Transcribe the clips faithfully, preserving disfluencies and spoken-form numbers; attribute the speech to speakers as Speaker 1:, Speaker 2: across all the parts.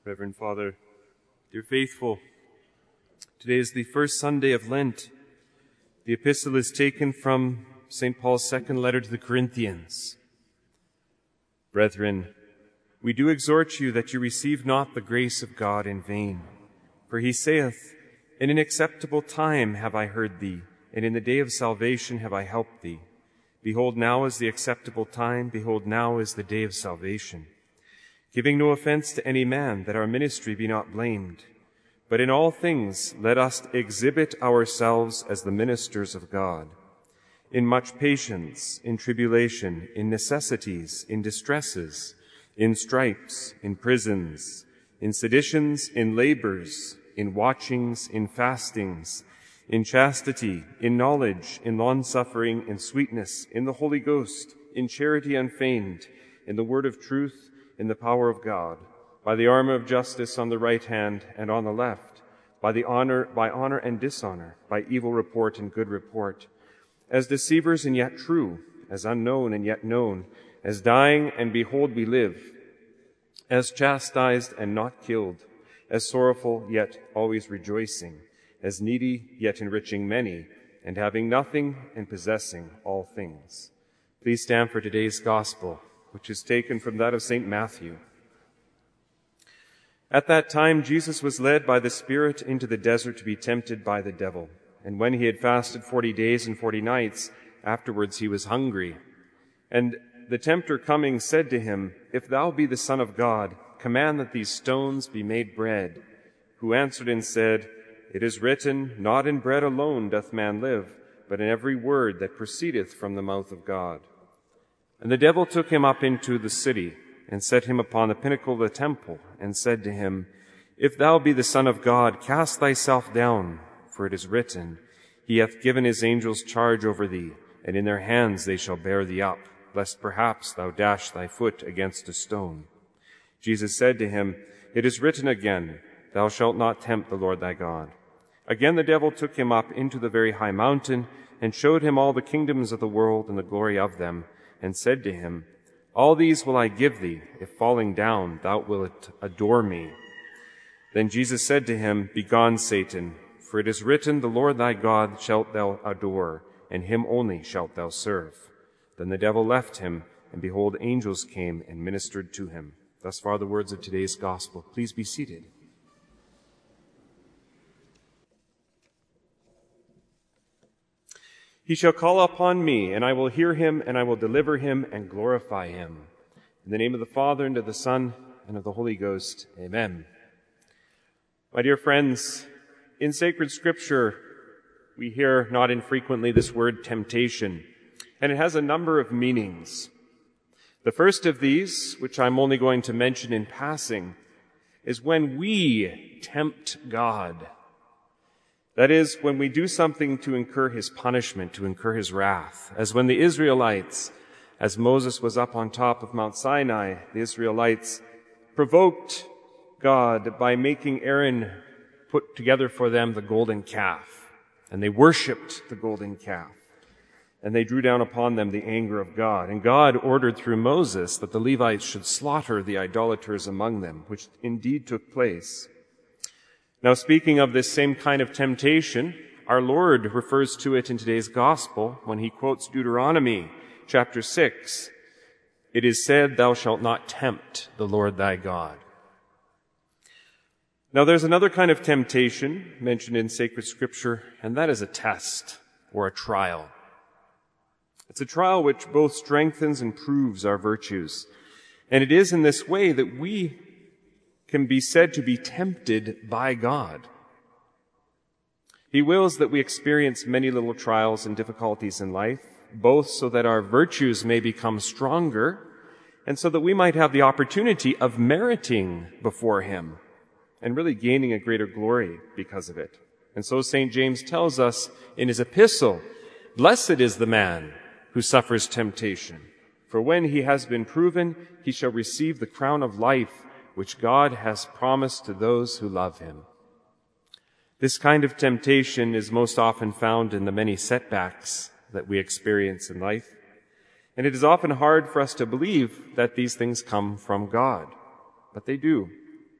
Speaker 1: Reverend Father, dear faithful, today is the first Sunday of Lent. The epistle is taken from Saint Paul's second letter to the Corinthians. Brethren, we do exhort you that you receive not the grace of God in vain. For he saith, In an acceptable time have I heard thee, and in the day of salvation have I helped thee. Behold, now is the acceptable time, behold, now is the day of salvation. Giving no offense to any man, that our ministry be not blamed. But in all things let us exhibit ourselves as the ministers of God. In much patience, in tribulation, in necessities, in distresses, in stripes, in prisons, in seditions, in labors, in watchings, in fastings, in chastity, in knowledge, in long-suffering, in sweetness, in the Holy Ghost, in charity unfeigned, in the word of truth, in the power of God, by the arm of justice on the right hand and on the left, by the honor, by honor and dishonor, by evil report and good report, as deceivers and yet true, as unknown and yet known, as dying and behold we live, as chastised and not killed, as sorrowful yet always rejoicing, as needy yet enriching many, and having nothing and possessing all things. Please stand for today's gospel, which is taken from that of Saint Matthew. At that time, Jesus was led by the Spirit into the desert to be tempted by the devil. And when he had fasted forty days and forty nights, afterwards he was hungry. And the tempter coming said to him, If thou be the Son of God, command that these stones be made bread. Who answered and said, It is written, Not in bread alone doth man live, but in every word that proceedeth from the mouth of God. And the devil took him up into the city, and set him upon the pinnacle of the temple, and said to him, If thou be the Son of God, cast thyself down, for it is written, He hath given his angels charge over thee, and in their hands they shall bear thee up, lest perhaps thou dash thy foot against a stone. Jesus said to him, It is written again, Thou shalt not tempt the Lord thy God. Again the devil took him up into the very high mountain, and showed him all the kingdoms of the world and the glory of them, and said to him, All these will I give thee, if falling down thou wilt adore me. Then Jesus said to him, Begone, Satan, for it is written, The Lord thy God shalt thou adore, and him only shalt thou serve. Then the devil left him, and behold, angels came and ministered to him. Thus far the words of today's gospel. Please be seated. He shall call upon me, and I will hear him, and I will deliver him and glorify him. In the name of the Father, and of the Son, and of the Holy Ghost. Amen. My dear friends, in sacred scripture, we hear not infrequently this word temptation, and it has a number of meanings. The first of these, which I'm only going to mention in passing, is when we tempt God. That is, when we do something to incur his punishment, to incur his wrath. As when the Israelites, as Moses was up on top of Mount Sinai, the Israelites provoked God by making Aaron put together for them the golden calf. And they worshipped the golden calf. And they drew down upon them the anger of God. And God ordered through Moses that the Levites should slaughter the idolaters among them, which indeed took place. Now, speaking of this same kind of temptation, our Lord refers to it in today's gospel when he quotes Deuteronomy chapter six. It is said, Thou shalt not tempt the Lord thy God. Now, there's another kind of temptation mentioned in sacred scripture, and that is a test or a trial. It's a trial which both strengthens and proves our virtues. And it is in this way that we can be said to be tempted by God. He wills that we experience many little trials and difficulties in life, both so that our virtues may become stronger and so that we might have the opportunity of meriting before him and really gaining a greater glory because of it. And so Saint James tells us in his epistle, Blessed is the man who suffers temptation, for when he has been proven, he shall receive the crown of life which God has promised to those who love him. This kind of temptation is most often found in the many setbacks that we experience in life, and it is often hard for us to believe that these things come from God, but they do.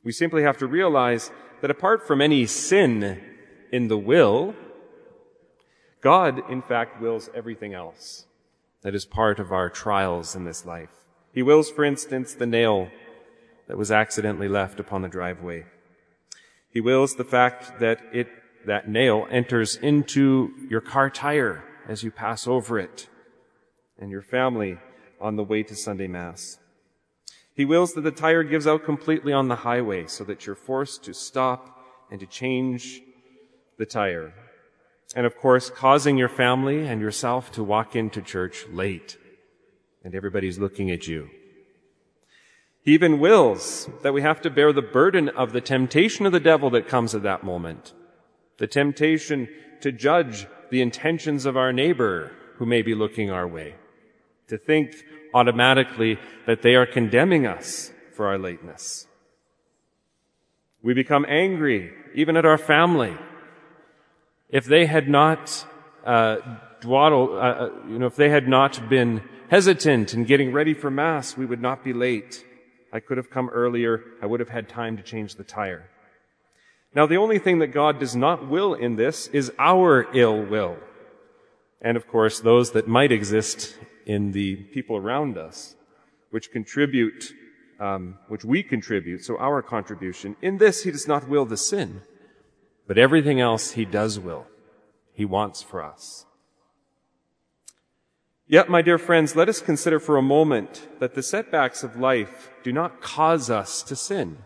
Speaker 1: We simply have to realize that apart from any sin in the will, God, in fact, wills everything else that is part of our trials in this life. He wills, for instance, the nail that was accidentally left upon the driveway. He wills the fact that it, that nail enters into your car tire as you pass over it, and your family on the way to Sunday Mass. He wills that the tire gives out completely on the highway so that you're forced to stop and to change the tire. And of course, causing your family and yourself to walk into church late, and everybody's looking at you. He even wills that we have to bear the burden of the temptation of the devil that comes at that moment. The temptation to judge the intentions of our neighbor who may be looking our way. To think automatically that they are condemning us for our lateness. We become angry, even at our family. If they had not uh, dawdled, uh, you know, if they had not been hesitant in getting ready for Mass, we would not be late. I could have come earlier. I would have had time to change the tire. Now, the only thing that God does not will in this is our ill will. And of course, those that might exist in the people around us, which contribute, um, which we contribute, so our contribution. In this, he does not will the sin, but everything else he does will. He wants for us. Yet, my dear friends, let us consider for a moment that the setbacks of life do not cause us to sin.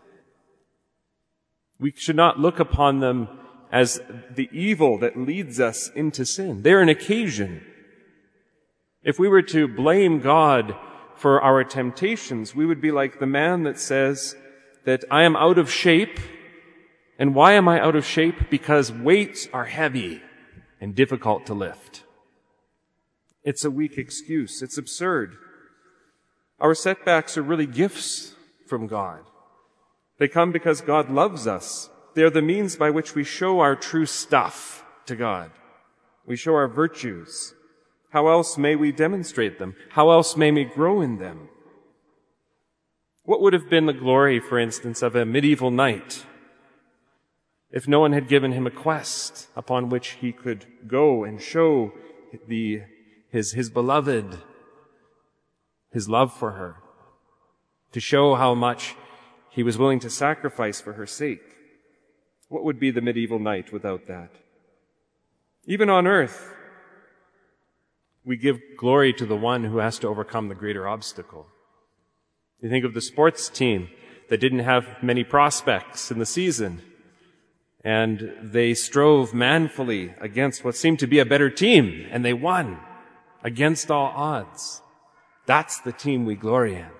Speaker 1: We should not look upon them as the evil that leads us into sin. They're an occasion. If we were to blame God for our temptations, we would be like the man that says that I am out of shape. And why am I out of shape? Because weights are heavy and difficult to lift. It's a weak excuse. It's absurd. Our setbacks are really gifts from God. They come because God loves us. They are the means by which we show our true stuff to God. We show our virtues. How else may we demonstrate them? How else may we grow in them? What would have been the glory, for instance, of a medieval knight if no one had given him a quest upon which he could go and show the, his, his beloved, his love for her, to show how much he was willing to sacrifice for her sake? What would be the medieval knight without that? Even on earth, we give glory to the one who has to overcome the greater obstacle. You think of the sports team that didn't have many prospects in the season, and they strove manfully against what seemed to be a better team, and they won against all odds. That's the team we glory in.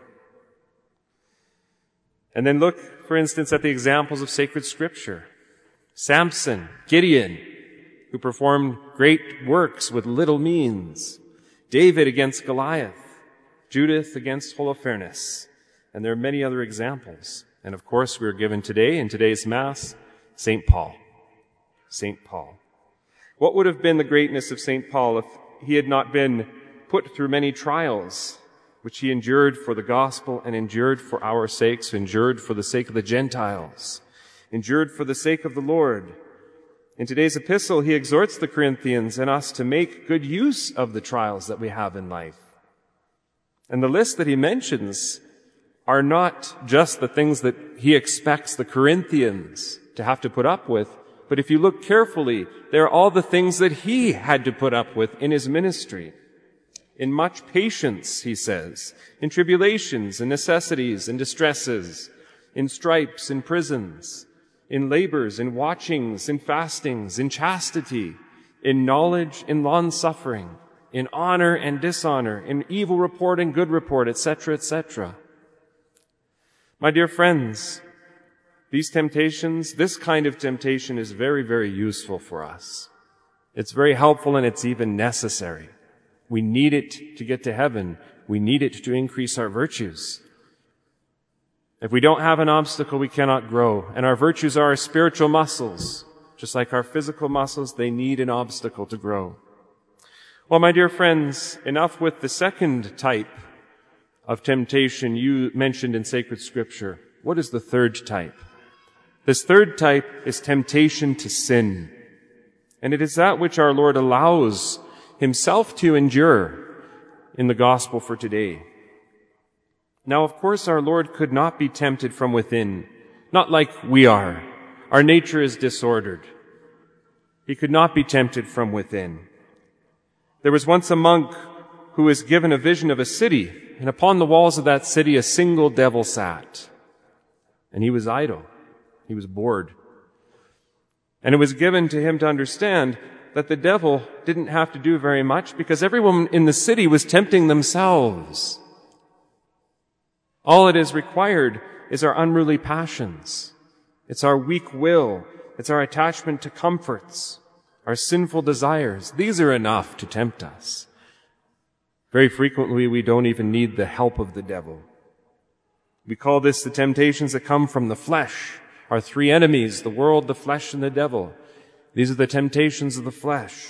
Speaker 1: And then look, for instance, at the examples of sacred Scripture. Samson, Gideon, who performed great works with little means. David against Goliath. Judith against Holofernes. And there are many other examples. And of course, we are given today, in today's Mass, Saint Paul. Saint Paul. What would have been the greatness of Saint Paul if he had not been put through many trials, which he endured for the gospel and endured for our sakes, endured for the sake of the Gentiles, endured for the sake of the Lord? In today's epistle, he exhorts the Corinthians and us to make good use of the trials that we have in life. And the list that he mentions are not just the things that he expects the Corinthians to have to put up with, but if you look carefully, they're all the things that he had to put up with in his ministry. In much patience, he says, in tribulations and necessities and distresses, in stripes and prisons, in labors, in watchings, in fastings, in chastity, in knowledge, in long-suffering, in honor and dishonor, in evil report and good report, et cetera, et cetera. My dear friends, these temptations, this kind of temptation is very, very useful for us. It's very helpful and it's even necessary. We need it to get to heaven. We need it to increase our virtues. If we don't have an obstacle, we cannot grow. And our virtues are our spiritual muscles. Just like our physical muscles, they need an obstacle to grow. Well, my dear friends, enough with the second type of temptation you mentioned in sacred Scripture. What is the third type? This third type is temptation to sin. And it is that which our Lord allows himself to endure in the gospel for today. Now, of course, our Lord could not be tempted from within, not like we are. Our nature is disordered. He could not be tempted from within. There was once a monk who was given a vision of a city, and upon the walls of that city a single devil sat. And he was idle. He was bored. And it was given to him to understand that the devil didn't have to do very much because everyone in the city was tempting themselves. All it is required is our unruly passions. It's our weak will. It's our attachment to comforts, our sinful desires. These are enough to tempt us. Very frequently, we don't even need the help of the devil. We call this the temptations that come from the flesh. Our three enemies, the world, the flesh, and the devil. These are the temptations of the flesh.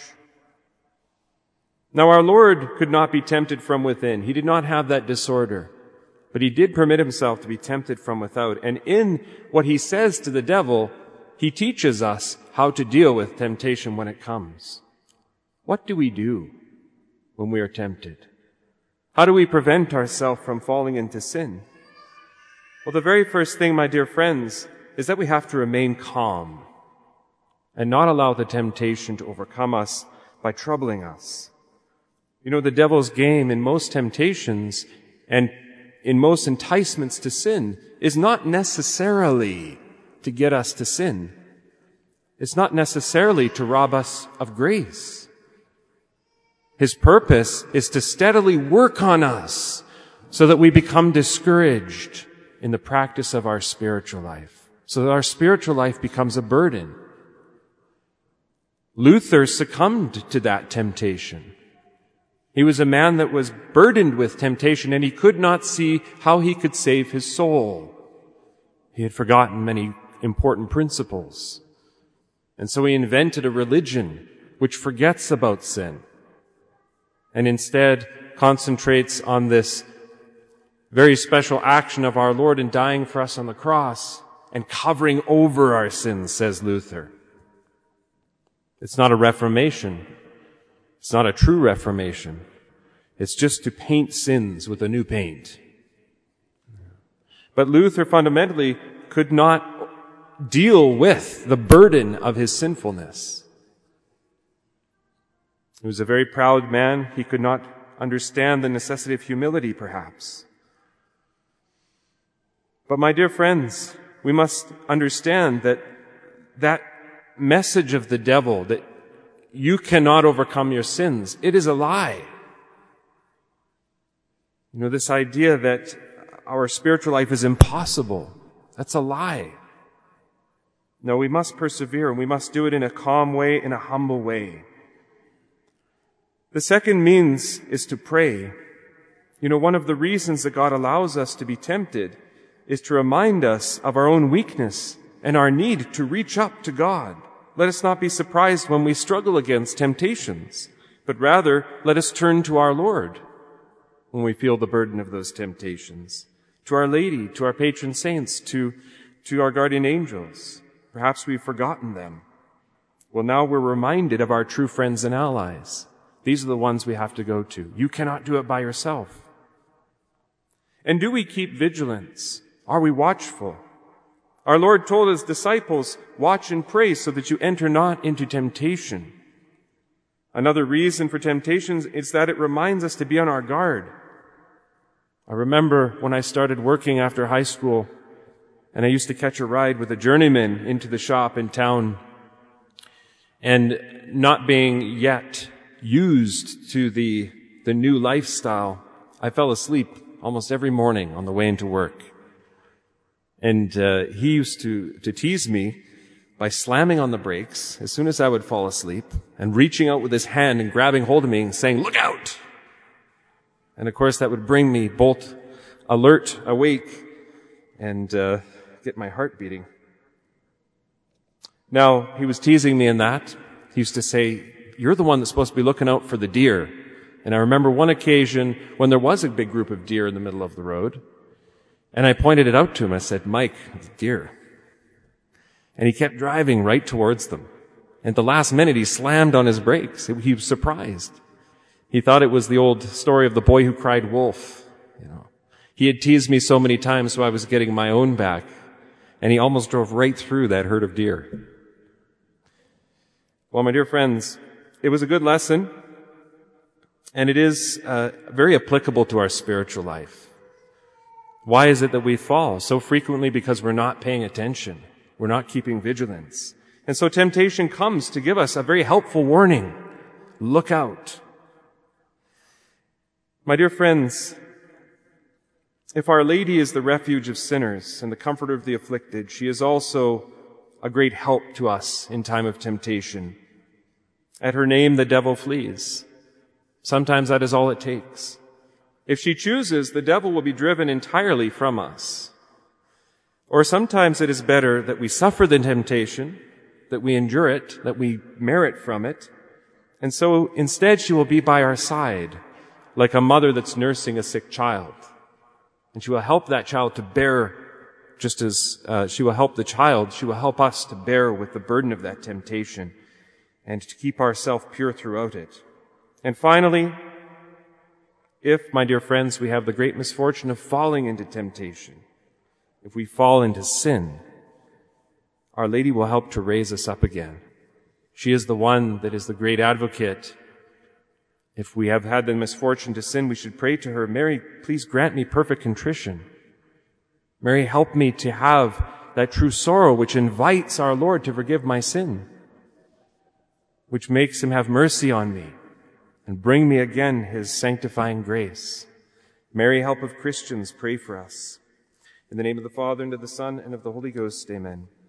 Speaker 1: Now, our Lord could not be tempted from within. He did not have that disorder. But he did permit himself to be tempted from without. And in what he says to the devil, he teaches us how to deal with temptation when it comes. What do we do when we are tempted? How do we prevent ourselves from falling into sin? Well, the very first thing, my dear friends, is that we have to remain calm and not allow the temptation to overcome us by troubling us. You know, the devil's game in most temptations and in most enticements to sin is not necessarily to get us to sin. It's not necessarily to rob us of grace. His purpose is to steadily work on us so that we become discouraged in the practice of our spiritual life, so that our spiritual life becomes a burden. Luther succumbed to that temptation. He was a man that was burdened with temptation, and he could not see how he could save his soul. He had forgotten many important principles. And so he invented a religion which forgets about sin and instead concentrates on this very special action of our Lord in dying for us on the cross and covering over our sins, says Luther. It's not a reformation. It's not a true reformation. It's just to paint sins with a new paint. But Luther fundamentally could not deal with the burden of his sinfulness. He was a very proud man. He could not understand the necessity of humility, perhaps. But my dear friends, we must understand that that message of the devil, that you cannot overcome your sins, it is a lie. You know, this idea that our spiritual life is impossible, that's a lie. No, we must persevere, and we must do it in a calm way, in a humble way. The second means is to pray. You know, one of the reasons that God allows us to be tempted is to remind us of our own weakness and our need to reach up to God. Let us not be surprised when we struggle against temptations, but rather let us turn to our Lord when we feel the burden of those temptations, to Our Lady, to our patron saints, to, to our guardian angels. Perhaps we've forgotten them. Well, now we're reminded of our true friends and allies. These are the ones we have to go to. You cannot do it by yourself. And do we keep vigilance? Are we watchful? Our Lord told his disciples, watch and pray so that you enter not into temptation. Another reason for temptations is that it reminds us to be on our guard. I remember when I started working after high school, and I used to catch a ride with a journeyman into the shop in town, and not being yet used to the, the new lifestyle, I fell asleep almost every morning on the way into work. And uh, he used to, to tease me by slamming on the brakes as soon as I would fall asleep and reaching out with his hand and grabbing hold of me and saying, "Look out!" And of course that would bring me bolt alert, awake, and uh, get my heart beating. Now, he was teasing me in that. He used to say, "You're the one that's supposed to be looking out for the deer." And I remember one occasion when there was a big group of deer in the middle of the road, and I pointed it out to him. I said, "Mike, it's deer." And he kept driving right towards them. At the last minute, he slammed on his brakes. He was surprised. He thought it was the old story of the boy who cried wolf. You know, he had teased me so many times, so I was getting my own back. And he almost drove right through that herd of deer. Well, my dear friends, it was a good lesson, and it is uh, very applicable to our spiritual life. Why is it that we fall? So frequently because we're not paying attention. We're not keeping vigilance. And so temptation comes to give us a very helpful warning. Look out. My dear friends, if Our Lady is the refuge of sinners and the comforter of the afflicted, she is also a great help to us in time of temptation. At her name, the devil flees. Sometimes that is all it takes. If she chooses, the devil will be driven entirely from us. Or sometimes it is better that we suffer the temptation, that we endure it, that we merit from it. And so instead she will be by our side, like a mother that's nursing a sick child. And she will help that child to bear, just as uh, she will help the child, she will help us to bear with the burden of that temptation and to keep ourselves pure throughout it. And finally, if, my dear friends, we have the great misfortune of falling into temptation, if we fall into sin, Our Lady will help to raise us up again. She is the one that is the great advocate. If we have had the misfortune to sin, we should pray to her, Mary, please grant me perfect contrition. Mary, help me to have that true sorrow which invites our Lord to forgive my sin, which makes him have mercy on me and bring me again his sanctifying grace. Mary, help of Christians, pray for us. In the name of the Father, and of the Son, and of the Holy Ghost, amen.